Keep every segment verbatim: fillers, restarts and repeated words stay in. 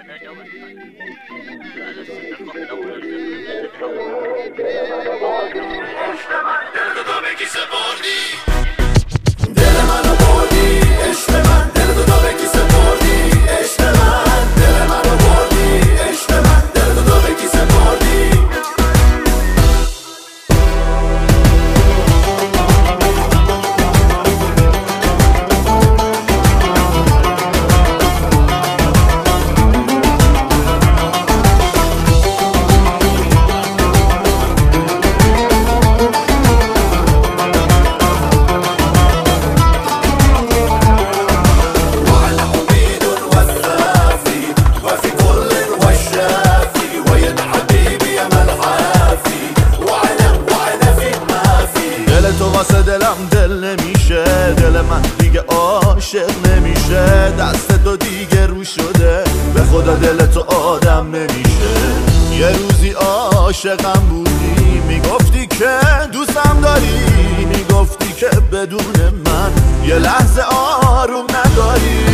دلم دل نمیشه، دل من دیگه عاشق نمیشه، دست تو دیگه رو شده، به خدا دل تو آدم نمیشه. یه روزی عاشقم بودی، میگفتی که دوستم داری، میگفتی که بدون من یه لحظه آروم نداری.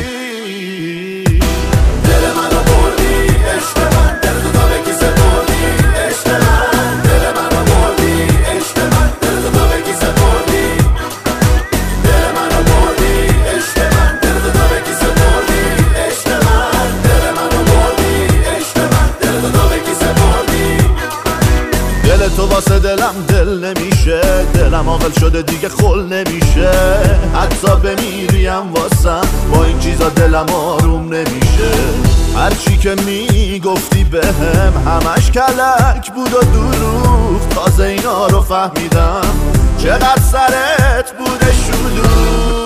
دل منو بردی عشق من، دل تو تا به کی سپردی عشق من، دل منو بردی عشق من، دل تو تا به کی سپردی، دل منو بردی عشق من، دل تو تا به کی سپردی عشق من، دل منو بردی عشق من، دل تو تا به کی سپردی. دل تو واسه دلم دل نمیشه، دلم عاقل شده دیگه خل نمیشه، حتی بمیریم واسم با این چیزا دلم آروم نمیشه. هرچی که میگفتی بهم همش کلک بود و دروغ، تازه اینا رو فهمیدم چقدر سرت بوده شلوغ.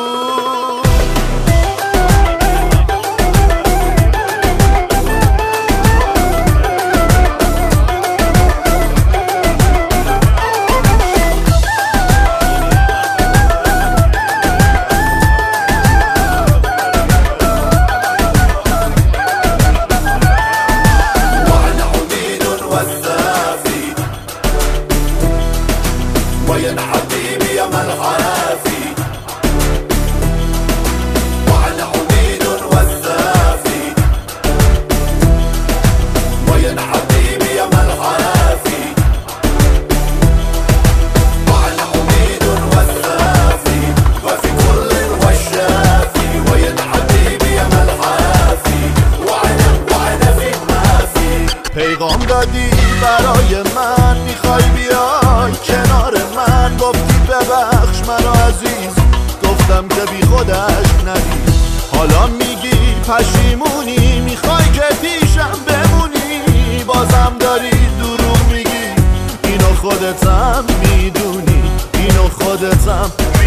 وين حبيبي يا ملحافي، وأنا عميد والثافي، وين حبيبي يا ملحافي، وأنا عميد والثافي، وفي كل والشافي، وين حبيبي يا ملحافي، وأنا وأنا في ما في. پیغام دادی برای من، میخوای بیای کنار من، گفتی ببخش منو عزیز، گفتم که بی خودش ندید. حالا میگی پشیمونی، میخوای که پیشم بمونی، بازم داری دروغ میگی، اینو خودتم میدونی، اینو خودتم